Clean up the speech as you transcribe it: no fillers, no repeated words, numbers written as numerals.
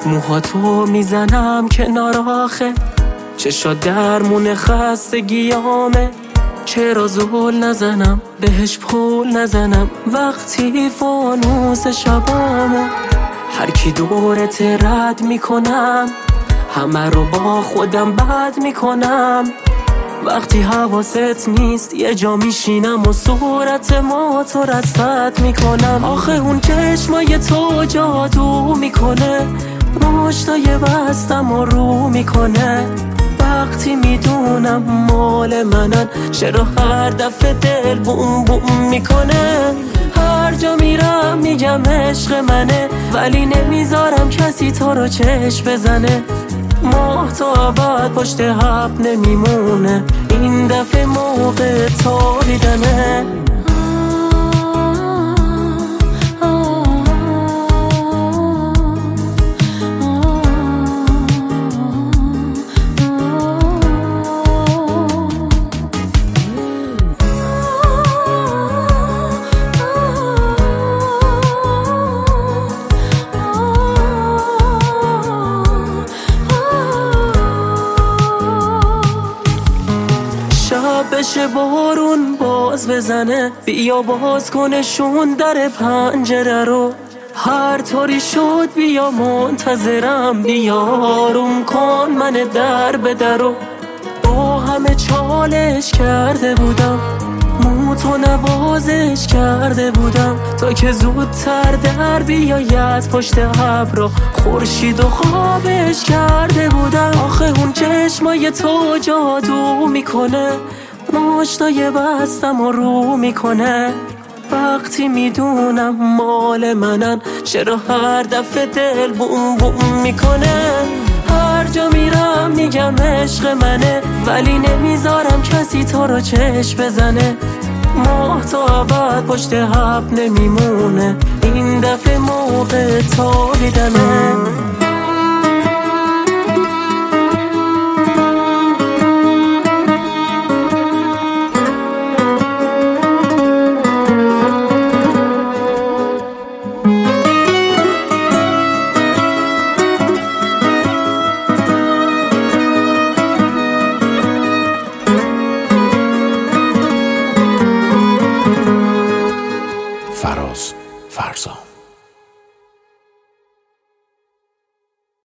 موهاتو میزنم کنار آخه، چشات درمون خستگیامه. چرا زول نزنم بهش پول نزنم وقتی فانوس شبامه. هر کی دورت رد میکنم، همه رو با خودم بد میکنم. وقتی حواست نیست یه جا میشینم و صورت ما تو رصد میکنم. آخه اون چشمای تو جادو میکنه، مشتای بستم و رو میکنه. وقتی میدونم مال منن، چرا هر دفعه دل بوم بوم میکنه. هر جا میرم میگم عشق منه، ولی نمیذارم کسی تو رو چشم بزنه. ماه تا بعد پشت حب نمیمونه، این دفعه موقع تابیدنه. بشه بارون باز بزنه، بیا باز کنشون در پنجره رو. هر طوری شد بیا منتظرم، بیا آروم کن من در به درو. با همه چالش کرده بودم، موتو نوازش کرده بودم، تا که زودتر در بیاید پشت ابرا. خورشید و خوابش کرده بودم. آخه اون چشمای تو جادو میکنه، مشتای بستم و رو میکنه. وقتی میدونم مال منن، چرا هر دفعه دل بوم بوم میکنه. هر جا میرم میگم عشق منه، ولی نمیذارم کسی تو رو چشم بزنه. ماه تا بعد پشت حب نمیمونه، این دفعه موقع تابیدنه. فراز فرزام.